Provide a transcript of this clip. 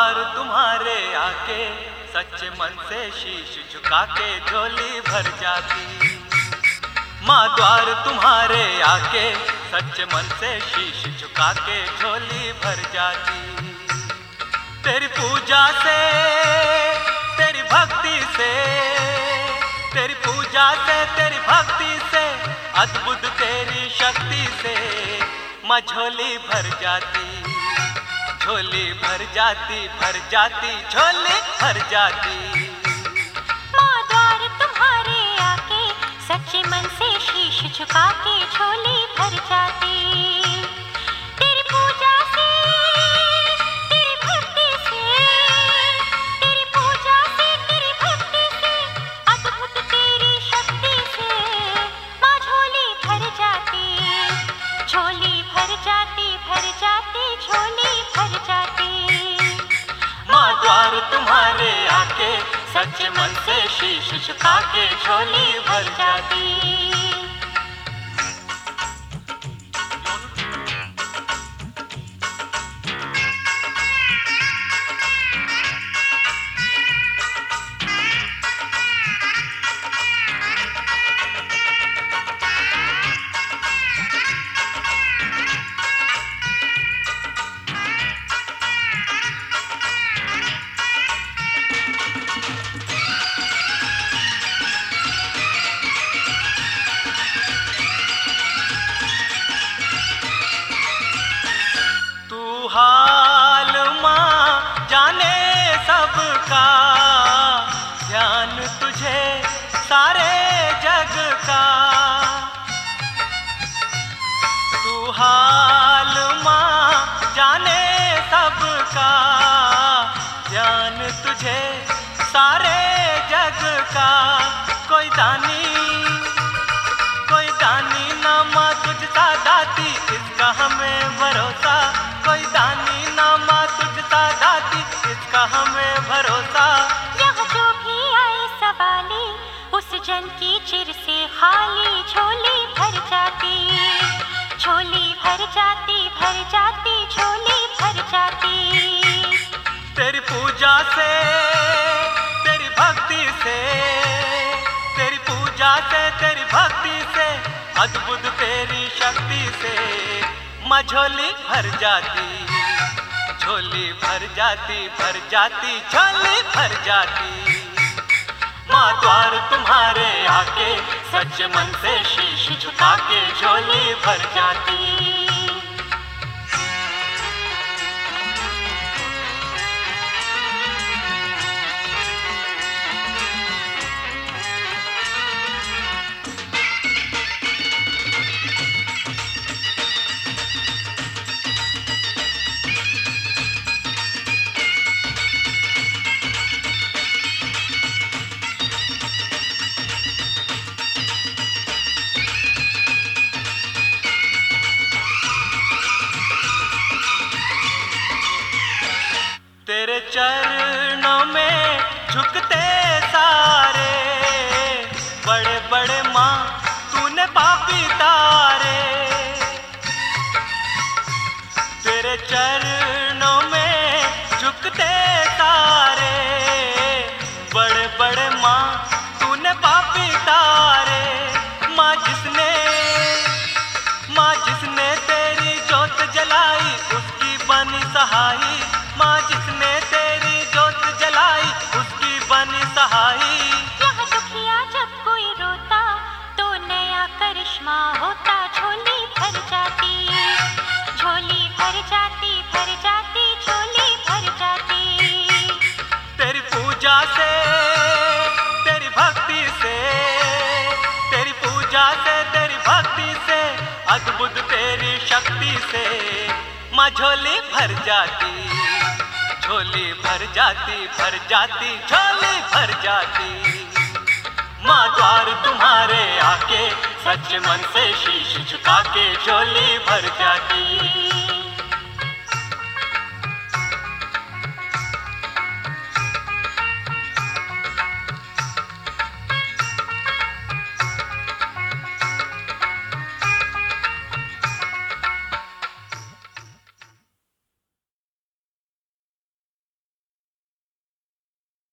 द्वार तुम्हारे आके सच्चे मन से शीश झुका के झोली भर जाती। माँ द्वार तुम्हारे आके सच्चे मन से शीश झुका के झोली भर जाती। तेरी पूजा से, तेरी भक्ति से, तेरी पूजा से, तेरी भक्ति से, अद्भुत तेरी शक्ति से माँ झोली भर जाती, झोली भर जाती, भर जाती, झोली भर जाती। माँ द्वार तुम्हारे आके सच्चे मन से शीश झुका के झोली भर जाती। तेरी पूजा से, तेरी भक्ति से, तेरी पूजा से, तेरी भक्ति से, अद्भुत तेरी शक्ति से माँ झोली भर जाती, झोली भर जाती, भर जाती, झोली भर जाती। माँ द्वार तुम्हारे आके सच्चे मन से शीश झुका के झोली भर जाती। हाल माँ जाने सबका, ध्यान तुझे सारे जग का। तू हाल माँ जाने सबका, ध्यान तुझे सारे जग का। कोई दानी ना माँ तुझसा दाती, इसका हमें भरोसा। कोई दानी ना माँ तुझसा दाती, इसका हमें भरोसा। यहाँ जो भी आए सवाली, उस जन की चिर से खाली झोली भर जाती, झोली भर जाती, भर जाती, झोली भर जाती। तेरी पूजा से, तेरी भक्ति से, तेरी पूजा से, तेरी भक्ति से, अद्भुत तेरी शक्ति से माँ झोली भर जाती, झोली भर जाती, भर जाती, झोली भर जाती। माँ द्वार तुम्हारे आके सच्चे मन से शीश झुका के झोली भर जाती। तेरे चरणों में झुकते सारे, बड़े बड़े माँ तूने पापी तारे। तेरे चरणों में झुकते सारे, बड़े बड़े माँ तूने पापी तारे। माँ जिसने तेरी जोत जलाई, उसकी बनी सहाई। माँ जिसने तेरी जोत जलाई, उसकी बनी सहाई। यहाँ दुखिया जब कोई रोता, तो नया करिश्मा होता। झोली भर जाती, झोली भर जाती, भर जाती, झोली भर जाती। तेरी पूजा से, तेरी भक्ति से, तेरी पूजा से, तेरी भक्ति से, अद्भुत तेरी शक्ति से माँ झोली भर जाती, झोली भर जाती, भर जाती, झोली भर जाती। माँ द्वार तुम्हारे आके सच्चे मन से शीश झुका के झोली भर जाती।